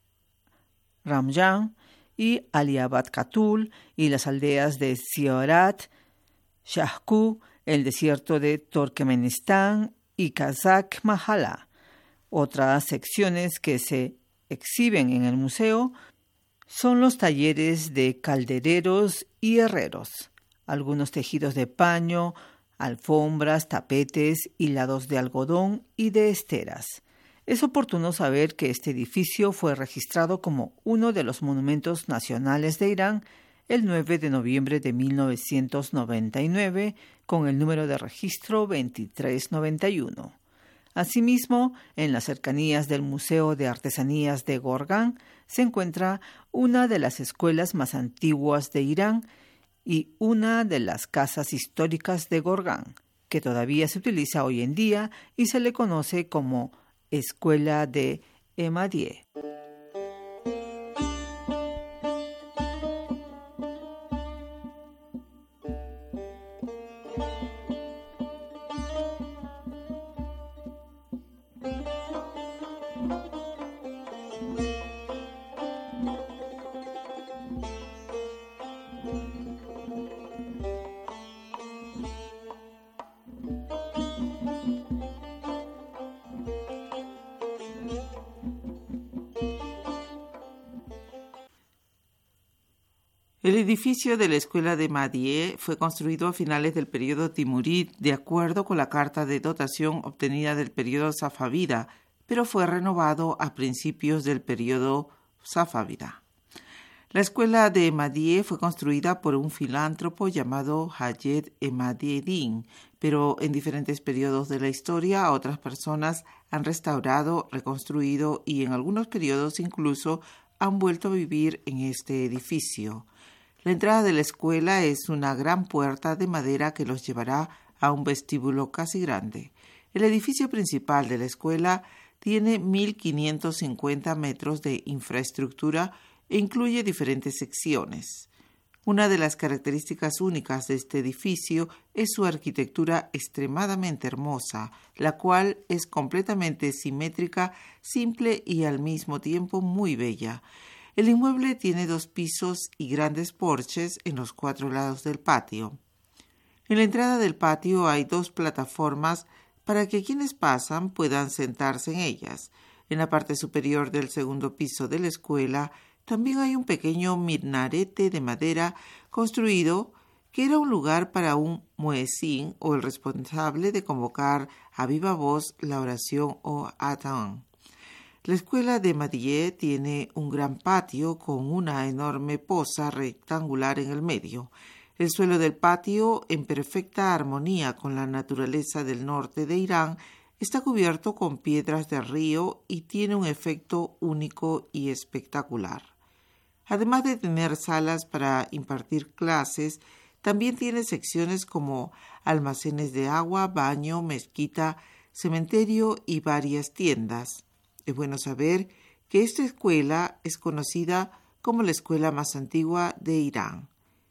Ramjan y Aliabad Katul y las aldeas de Ziorat, Shahku, el desierto de Turkmenistán y Kazakh Mahala. Otras secciones que se exhiben en el museo son los talleres de caldereros y herreros, algunos tejidos de paño, alfombras, tapetes, hilados de algodón y de esteras. Es oportuno saber que este edificio fue registrado como uno de los monumentos nacionales de Irán el nueve de noviembre de mil novecientos noventa y nueve con el número de registro veintitrés noventa y uno. Asimismo, en las cercanías del Museo de Artesanías de Gorgan se encuentra una de las escuelas más antiguas de Irán y una de las casas históricas de Gorgan, que todavía se utiliza hoy en día y se le conoce como Escuela de Emadieh. El edificio de la Escuela de Emadieh fue construido a finales del periodo timurid de acuerdo con la carta de dotación obtenida del periodo safávida, pero fue renovado a principios del periodo safávida. La Escuela de Emadieh fue construida por un filántropo llamado Hayed Emadieddin, pero en diferentes periodos de la historia otras personas han restaurado, reconstruido y en algunos periodos incluso han vuelto a vivir en este edificio. La entrada de la escuela es una gran puerta de madera que los llevará a un vestíbulo casi grande. El edificio principal de la escuela tiene mil quinientos cincuenta metros de infraestructura e incluye diferentes secciones. Una de las características únicas de este edificio es su arquitectura extremadamente hermosa, la cual es completamente simétrica, simple y al mismo tiempo muy bella. El inmueble tiene dos pisos y grandes porches en los cuatro lados del patio. En la entrada del patio hay dos plataformas para que quienes pasan puedan sentarse en ellas. En la parte superior del segundo piso de la escuela también hay un pequeño minarete de madera construido que era un lugar para un muezín o el responsable de convocar a viva voz la oración o adán. La escuela de Matillé tiene un gran patio con una enorme poza rectangular en el medio. El suelo del patio, en perfecta armonía con la naturaleza del norte de Irán, está cubierto con piedras del río y tiene un efecto único y espectacular. Además de tener salas para impartir clases, también tiene secciones como almacenes de agua, baño, mezquita, cementerio y varias tiendas. Es bueno saber que esta escuela es conocida como la escuela más antigua de Irán.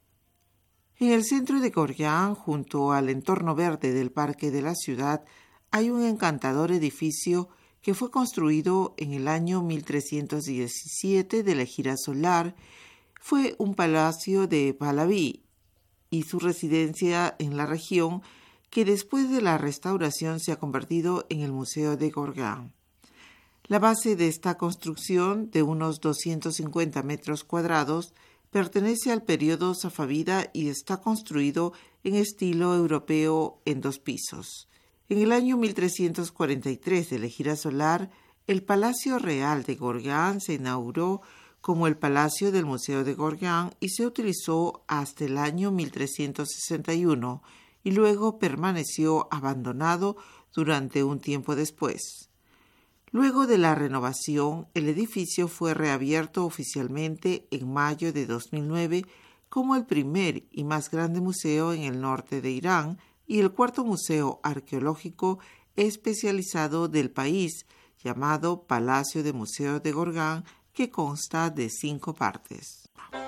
En el centro de Gorgan, junto al entorno verde del parque de la ciudad, hay un encantador edificio que fue construido en el año mil trescientos diecisiete de la Gira Solar. Fue un palacio de Pahlaví y su residencia en la región, que después de la restauración se ha convertido en el Museo de Gorgan. La base de esta construcción, de unos doscientos cincuenta metros cuadrados, pertenece al periodo safavida y está construido en estilo europeo en dos pisos. En el año mil trescientos cuarenta y tres de la Gira Solar, el Palacio Real de Gorgan se inauguró como el Palacio del Museo de Gorgan y se utilizó hasta el año mil trescientos sesenta y uno y luego permaneció abandonado durante un tiempo después. Luego de la renovación, el edificio fue reabierto oficialmente en mayo de dos mil nueve como el primer y más grande museo en el norte de Irán y el cuarto museo arqueológico especializado del país, llamado Palacio de Museo de Gorgan, que consta de cinco partes.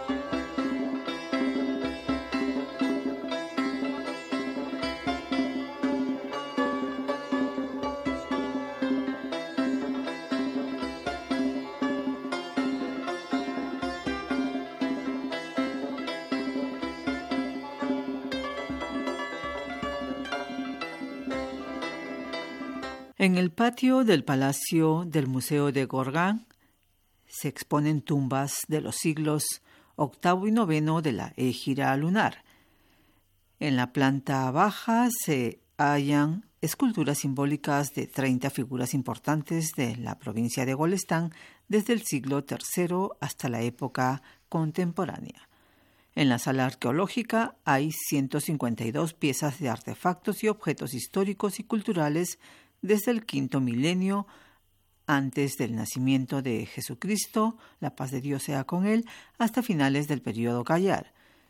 En el patio del Palacio del Museo de Gorgan se exponen tumbas de los siglos octavo y noveno de la Égira lunar. En la planta baja se hallan esculturas simbólicas de treinta figuras importantes de la provincia de Golestán desde el siglo tercero hasta la época contemporánea. En la sala arqueológica hay ciento cincuenta y dos piezas de artefactos y objetos históricos y culturales desde el quinto milenio antes del nacimiento de Jesucristo, la paz de Dios sea con él, hasta finales del período Qajar.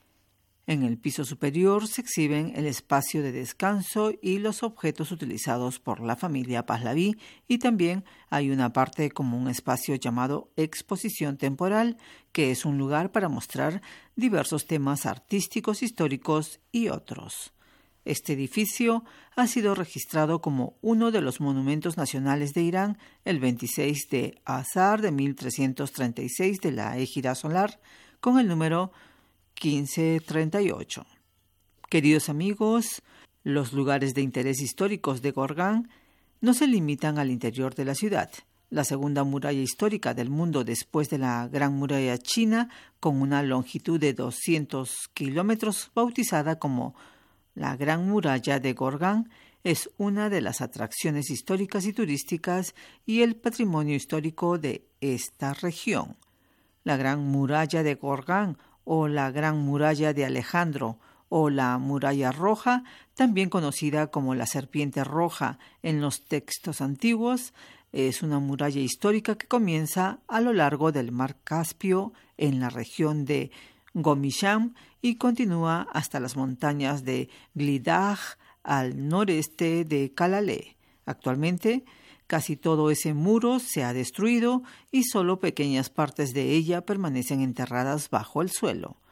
En el piso superior se exhiben el espacio de descanso y los objetos utilizados por la familia Pahlaví, y también hay una parte como un espacio llamado exposición temporal, que es un lugar para mostrar diversos temas artísticos, históricos y otros. Este edificio ha sido registrado como uno de los monumentos nacionales de Irán el veintiséis de Azar de mil trescientos treinta y seis de la Égira Solar, con el número quince treinta y ocho. Queridos amigos, los lugares de interés históricos de Gorgan no se limitan al interior de la ciudad. La segunda muralla histórica del mundo después de la Gran Muralla China, con una longitud de doscientos kilómetros, bautizada como la Gran Muralla de Gorgan, es una de las atracciones históricas y turísticas y el patrimonio histórico de esta región. La Gran Muralla de Gorgan o la Gran Muralla de Alejandro o la Muralla Roja, también conocida como la Serpiente Roja en los textos antiguos, es una muralla histórica que comienza a lo largo del Mar Caspio en la región de Gomisham y continúa hasta las montañas de Glidag al noreste de Kalalé. Actualmente, casi todo ese muro se ha destruido y solo pequeñas partes de ella permanecen enterradas bajo el suelo.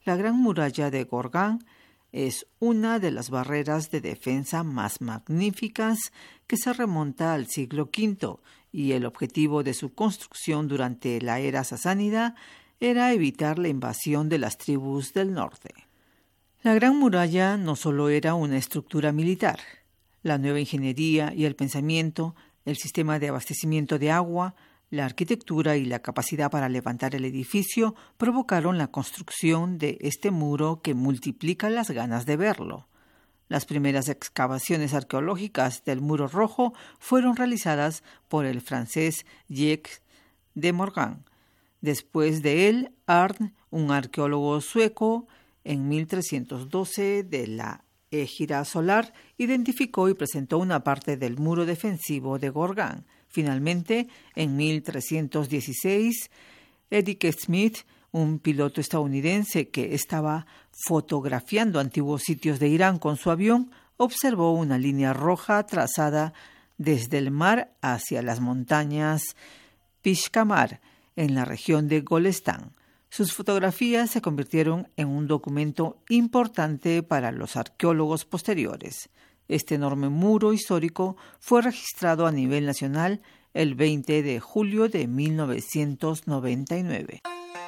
La Gran Muralla de Gorgán es una de las barreras de defensa más magníficas que se remonta al siglo quinto, y el objetivo de su construcción durante la era sasánida era evitar la invasión de las tribus del norte. La Gran Muralla no solo era una estructura militar. La nueva ingeniería y el pensamiento, el sistema de abastecimiento de agua, la arquitectura y la capacidad para levantar el edificio provocaron la construcción de este muro que multiplica las ganas de verlo. Las primeras excavaciones arqueológicas del Muro Rojo fueron realizadas por el francés Jacques de Morgan. Después de él, Arndt, un arqueólogo sueco, en mil trescientos doce de la Égira Solar, identificó y presentó una parte del muro defensivo de Gorgán. Finalmente, en mil trescientos dieciséis, Eric Smith, un piloto estadounidense que estaba fotografiando antiguos sitios de Irán con su avión, observó una línea roja trazada desde el mar hacia las montañas Pishkamar, en la región de Golestán. Sus fotografías se convirtieron en un documento importante para los arqueólogos posteriores. Este enorme muro histórico fue registrado a nivel nacional el veinte de julio de mil novecientos noventa y nueve.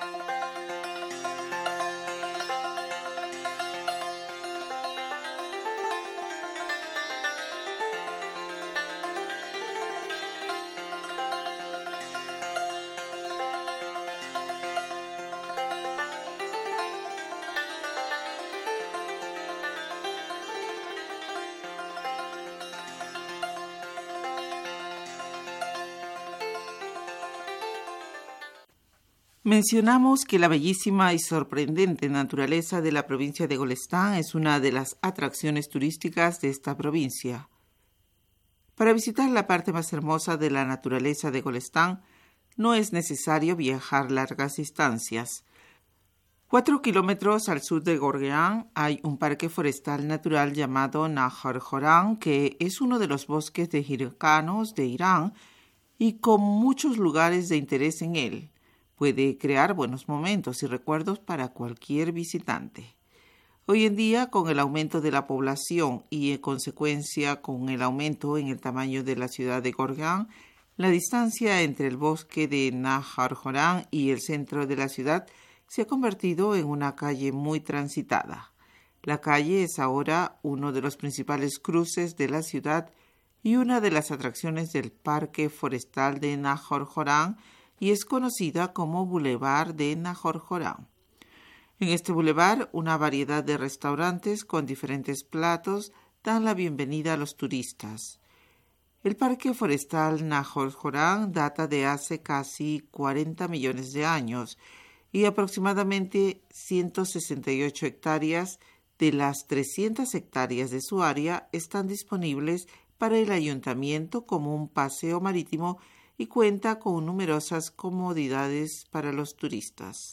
Mencionamos que la bellísima y sorprendente naturaleza de la provincia de Golestán es una de las atracciones turísticas de esta provincia. Para visitar la parte más hermosa de la naturaleza de Golestán, no es necesario viajar largas distancias. Cuatro kilómetros al sur de Gorgán hay un parque forestal natural llamado Nahor Joran, que es uno de los bosques de hircanos de Irán y con muchos lugares de interés en él. Puede crear buenos momentos y recuerdos para cualquier visitante. Hoy en día, con el aumento de la población y en consecuencia con el aumento en el tamaño de la ciudad de Gorgán, la distancia entre el bosque de Nahor Joran y el centro de la ciudad se ha convertido en una calle muy transitada. La calle es ahora uno de los principales cruces de la ciudad y una de las atracciones del Parque Forestal de Nahor Joran, y es conocida como Boulevard de Nahor Joran. En este boulevard, una variedad de restaurantes con diferentes platos dan la bienvenida a los turistas. El Parque Forestal Nahor Joran data de hace casi cuarenta millones de años y aproximadamente ciento sesenta y ocho hectáreas de las trescientas hectáreas de su área están disponibles para el ayuntamiento como un paseo marítimo y cuenta con numerosas comodidades para los turistas.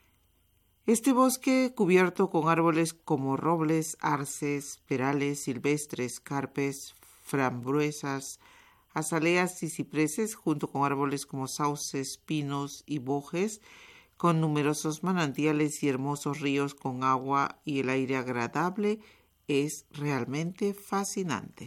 Este bosque, cubierto con árboles como robles, arces, perales, silvestres, carpes, frambuesas, azaleas y cipreses, junto con árboles como sauces, pinos y bojes, con numerosos manantiales y hermosos ríos con agua y el aire agradable, es realmente fascinante.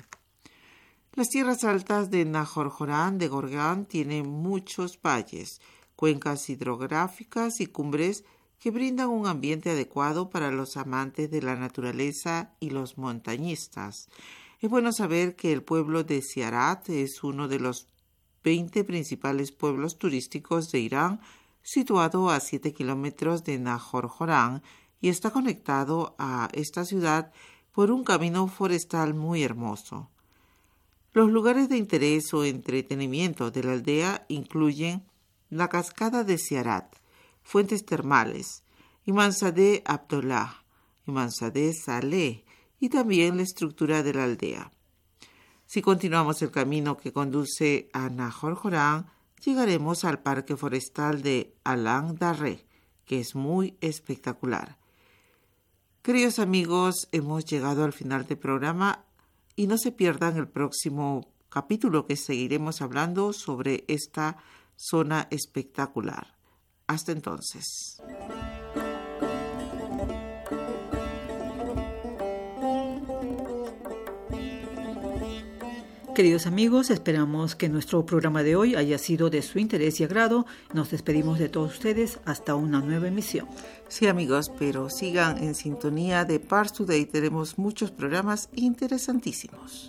Las tierras altas de Nahor Joran de Gorgán tienen muchos valles, cuencas hidrográficas y cumbres que brindan un ambiente adecuado para los amantes de la naturaleza y los montañistas. Es bueno saber que el pueblo de Ziarat es uno de los veinte principales pueblos turísticos de Irán, situado a siete kilómetros de Nahor Joran, y está conectado a esta ciudad por un camino forestal muy hermoso. Los lugares de interés o entretenimiento de la aldea incluyen la cascada de Ziarat, fuentes termales, Imanzadeh Abdollah, Imanzadeh Saleh y también la estructura de la aldea. Si continuamos el camino que conduce a Nahor Joran, llegaremos al parque forestal de Alan Darre, que es muy espectacular. Queridos amigos, hemos llegado al final del programa. Y no se pierdan el próximo capítulo, que seguiremos hablando sobre esta zona espectacular. Hasta entonces. Queridos amigos, esperamos que nuestro programa de hoy haya sido de su interés y agrado. Nos despedimos de todos ustedes hasta una nueva emisión. Sí, amigos, pero sigan en sintonía de Pars Today. Tenemos muchos programas interesantísimos.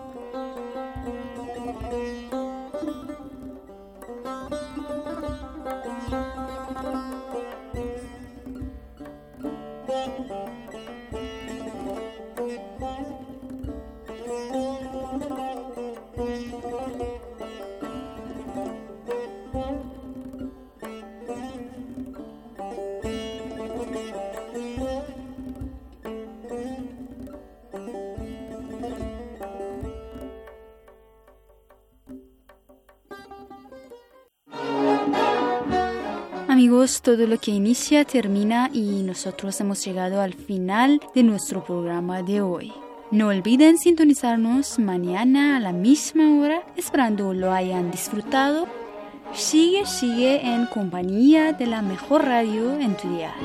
Amigos, todo lo que inicia termina y nosotros hemos llegado al final de nuestro programa de hoy. No olviden sintonizarnos mañana a la misma hora, esperando lo hayan disfrutado. Sigue, sigue en compañía de la mejor radio en tu dial.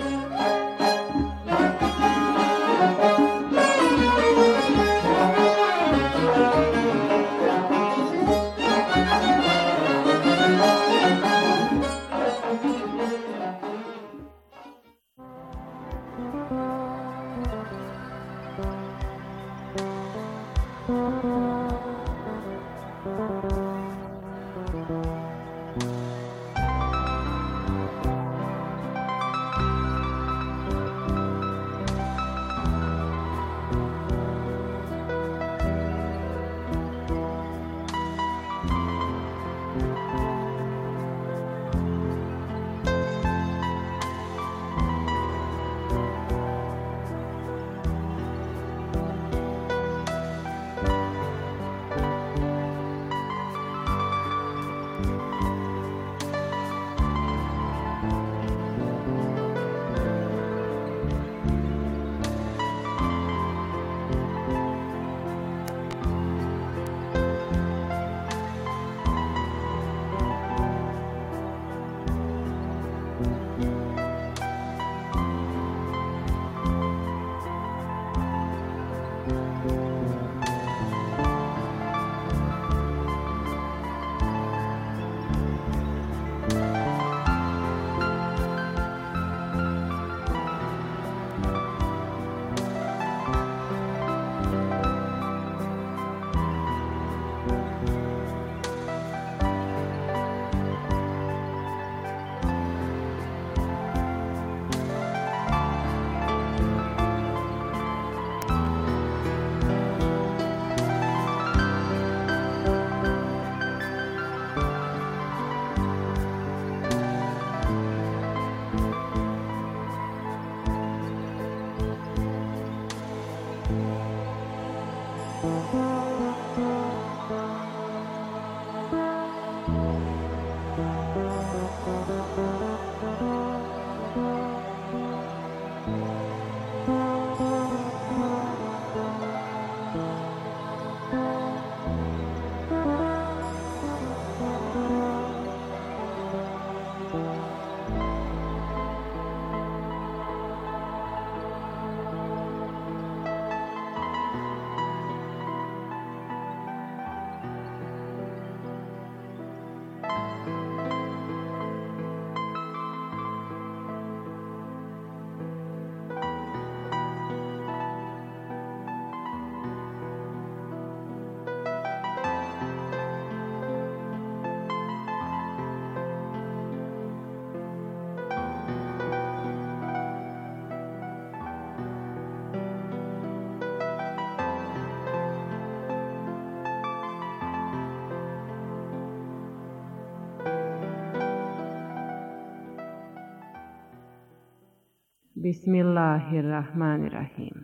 Bismillahirrahmanirrahim.